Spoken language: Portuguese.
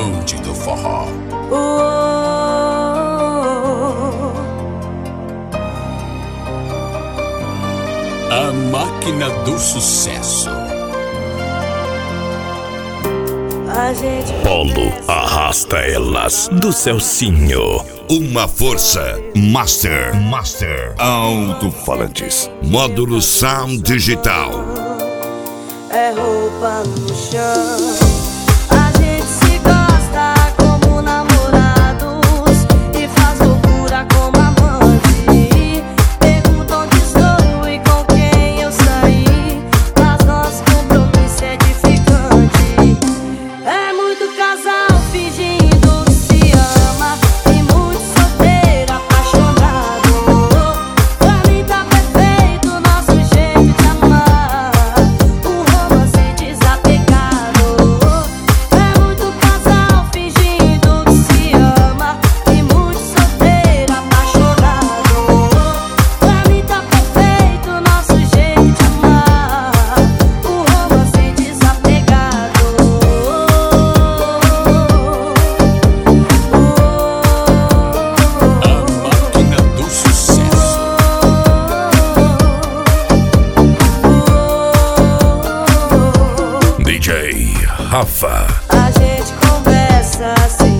bonde do forró. A máquina do sucesso. Polo arrasta elas do Celcinho. Uma força Master Alto-falantes. Módulo Sound Digital. É roupa no chão. A gente se gosta como namorados e faz loucura como amante. Pergunta onde estou e com quem eu saí, mas nosso compromisso é edificante. É muito casal fingindo que se ama e muito solteiro apaixonado. Pra mim tá perfeito o nosso jeito de amar, um romance desapegado. É muito casal fingindo que se ama e muito solteiro apaixonado. Pra mim tá perfeito o nosso jeito de amar, um romance desapegado. A máquina do sucesso. DJ Rafa. A gente conversa assim.